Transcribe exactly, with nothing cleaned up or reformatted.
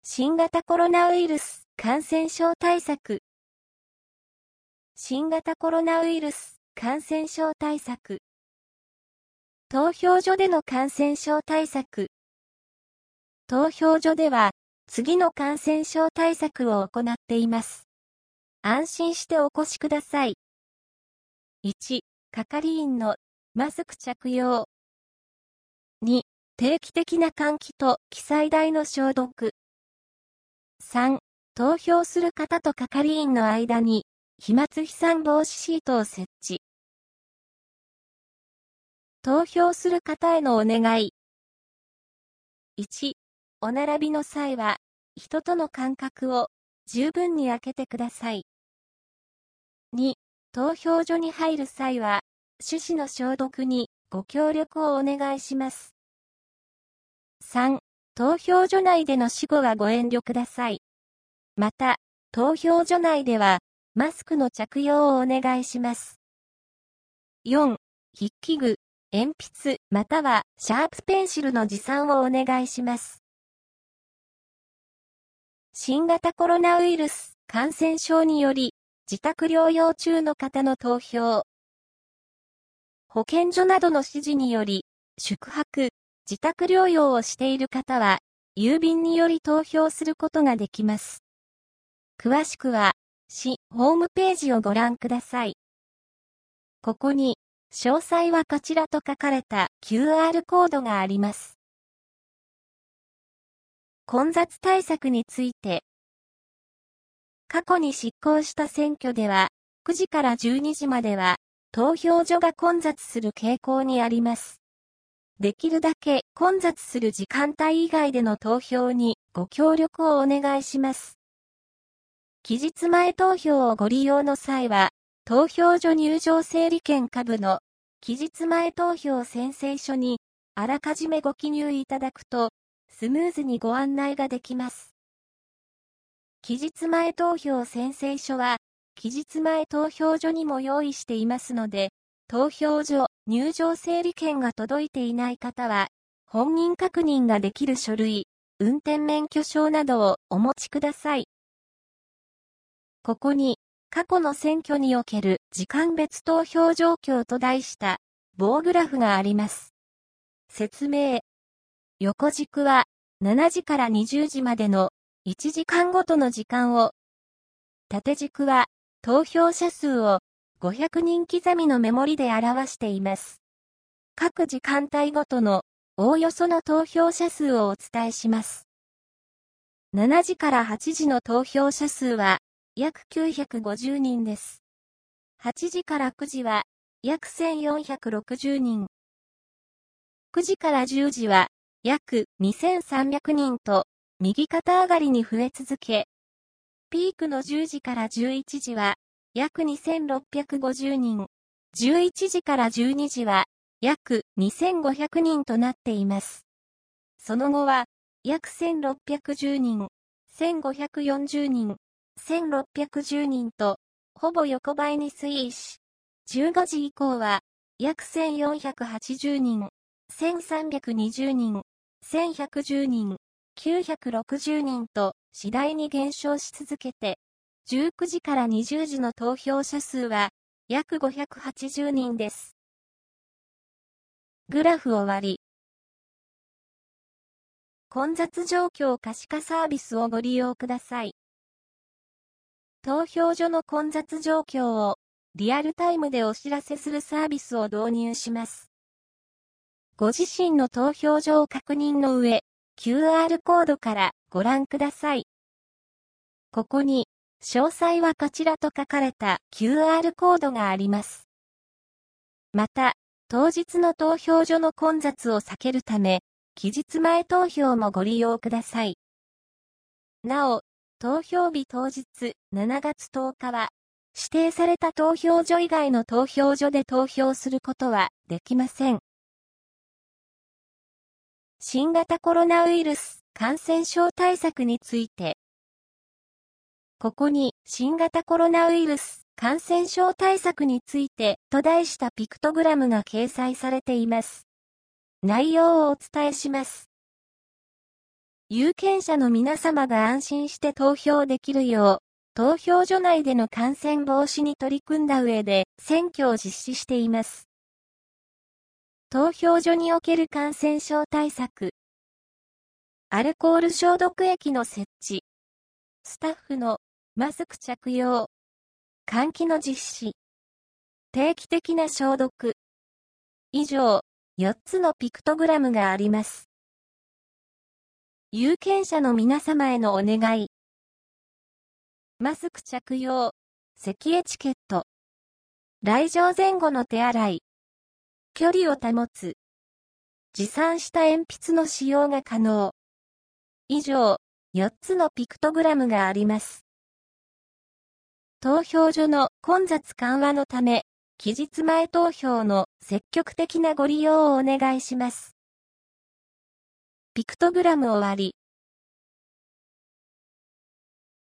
新型コロナウイルス感染症対策。新型コロナウイルス感染症対策。投票所での感染症対策。投票所では、次の感染症対策を行っています。安心してお越しください。いち、係員のマスク着用。に、定期的な換気と記載台の消毒。さん、投票する方と係員の間に、飛沫飛散防止シートを設置。投票する方へのお願い。いち、お並びの際は、人との間隔を十分に空けてください。に、投票所に入る際は、手指の消毒にご協力をお願いします。さん、投票所内での死後はご遠慮ください。また、投票所内では、マスクの着用をお願いします。よん、筆記具、鉛筆またはシャープペンシルの持参をお願いします。新型コロナウイルス感染症により、自宅療養中の方の投票。保健所などの指示により、宿泊、自宅療養をしている方は、郵便により投票することができます。詳しくは、市ホームページをご覧ください。ここに、詳細はこちらと書かれた キューアール コードがあります。混雑対策について。過去に執行した選挙では、くじからじゅうにじまでは、投票所が混雑する傾向にあります。できるだけ混雑する時間帯以外での投票にご協力をお願いします。期日前投票をご利用の際は、投票所入場整理券下部の期日前投票宣誓書にあらかじめご記入いただくとスムーズにご案内ができます。期日前投票宣誓書は期日前投票所にも用意していますので、投票所入場整理券が届いていない方は本人確認ができる書類、運転免許証などをお持ちください。ここに、過去の選挙における時間別投票状況と題した棒グラフがあります。説明。横軸はしちじからにじゅうじまでのいちじかんごとの時間を、縦軸は投票者数をごひゃくにん刻みのメモリで表しています。各時間帯ごとのおおよその投票者数をお伝えします。しちじからはちじの投票者数は、約きゅうひゃくごじゅうにんです。はちじからくじは約せんよんひゃくろくじゅうにん。くじからじゅうじは約にせんさんびゃくにんと右肩上がりに増え続け、ピークのじゅうじからじゅういちじは約にせんろっぴゃくごじゅうにん、じゅういちじからじゅうにじは約にせんごひゃくにんとなっています。その後は約せんろっぴゃくじゅうにん、せんごひゃくよんじゅうにん、せんろっぴゃくじゅうにんと、ほぼ横ばいに推移し、じゅうごじ以降は、約せんよんひゃくはちじゅうにん、せんさんびゃくにじゅうにん、せんひゃくじゅうにん、きゅうひゃくろくじゅうにんと、次第に減少し続けて、じゅうくじからにじゅうじの投票者数は、約ごひゃくはちじゅうにんです。グラフ終わり。混雑状況可視化サービスをご利用ください。投票所の混雑状況をリアルタイムでお知らせするサービスを導入します。ご自身の投票所を確認の上、キューアール コードからご覧ください。ここに、詳細はこちらと書かれた キューアール コードがあります。また、当日の投票所の混雑を避けるため、期日前投票もご利用ください。なお、投票日当日しちがつとおかは、指定された投票所以外の投票所で投票することはできません。新型コロナウイルス感染症対策について。ここに新型コロナウイルス感染症対策についてと題したピクトグラムが掲載されています。内容をお伝えします。 有権者の皆様が安心して投票できるよう、投票所内での感染防止に取り組んだ上で選挙を実施しています。投票所における感染症対策。アルコール消毒液の設置。スタッフのマスク着用。換気の実施。定期的な消毒。以上、よっつのピクトグラムがあります。有権者の皆様へのお願い。マスク着用。咳エチケット。来場前後の手洗い。距離を保つ。持参した鉛筆の使用が可能。以上、よっつのピクトグラムがあります。投票所の混雑緩和のため、期日前投票の積極的なご利用をお願いします。ピクトグラム終わり。